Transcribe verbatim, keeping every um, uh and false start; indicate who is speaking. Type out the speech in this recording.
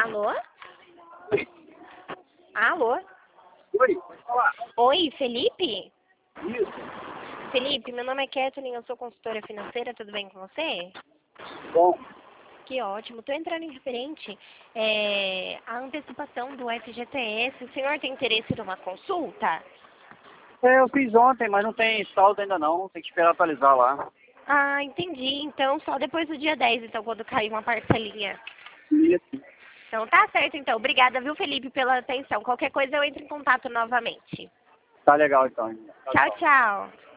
Speaker 1: Alô? Alô?
Speaker 2: Oi, pode falar.
Speaker 1: Oi, Felipe?
Speaker 2: Isso.
Speaker 1: Felipe, meu nome é Kathleen, eu sou consultora financeira, tudo bem com você?
Speaker 2: Bom,
Speaker 1: Que ótimo. Estou entrando em referente é, à antecipação do F G T S. O senhor tem interesse numa consulta?
Speaker 2: é, eu fiz ontem, mas não tem saldo ainda não. Tem que esperar atualizar lá.
Speaker 1: Ah, entendi. Então, só depois do dia dez, então, quando cair uma parcelinha.
Speaker 2: Isso.
Speaker 1: Então, tá certo, então. Obrigada, viu, Felipe, pela atenção. Qualquer coisa eu entro em contato novamente.
Speaker 2: Tá legal então. Tchau,
Speaker 1: Tchau,
Speaker 2: tchau.
Speaker 1: tchau.